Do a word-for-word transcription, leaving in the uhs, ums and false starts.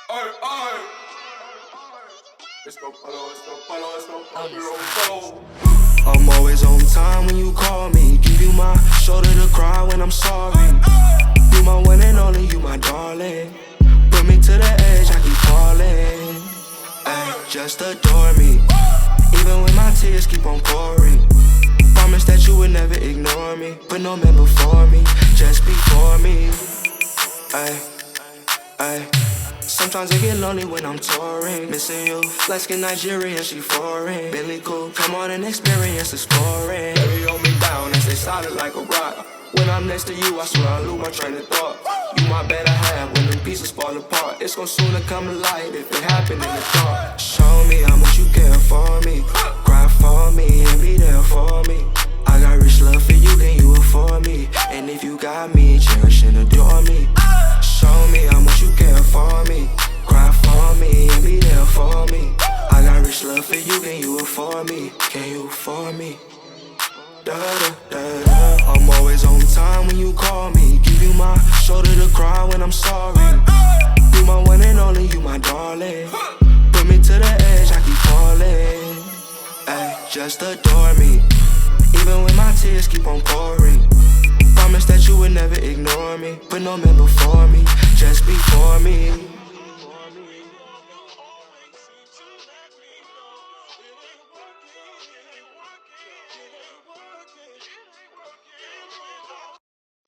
Ay, ay. Esto palo, esto palo, esto palo. I'm always on time when you call me. Give you my shoulder to cry when I'm sorry. You my one and only, you my darling. Put me to the edge, I keep falling. Ay, just adore me, even when my tears keep on pouring. Promise that you would never ignore me. Put no man before me, just before me. Ay, ay. Sometimes I get lonely when I'm touring. Missing you, light skin Nigerian, she foreign. Bentley cool, come on and experience exploring. Baby, hold me down and stay solid like a rock. When I'm next to you, I swear I lose my train of thought. You my better half when the pieces fall apart. It's gon' soon to come to light if it happen in the dark. Show me how much you care for me. Cry for me and be there for me. I got rich love for you, can you afford me? And if you got me, cherish and adore me. Show me how much you care for me. Cry for me and be there for me. I got rich love for you, can you afford me? Can you afford me? Da, da, da, da. I'm always on time when you call me. Give you my shoulder to cry when I'm sorry. You my one and only, you my darling. Put me to the edge, I keep falling. Ay, just adore me, even when my tears keep on pouring. Promise that you would never ignore me. Put no man before me, just before me.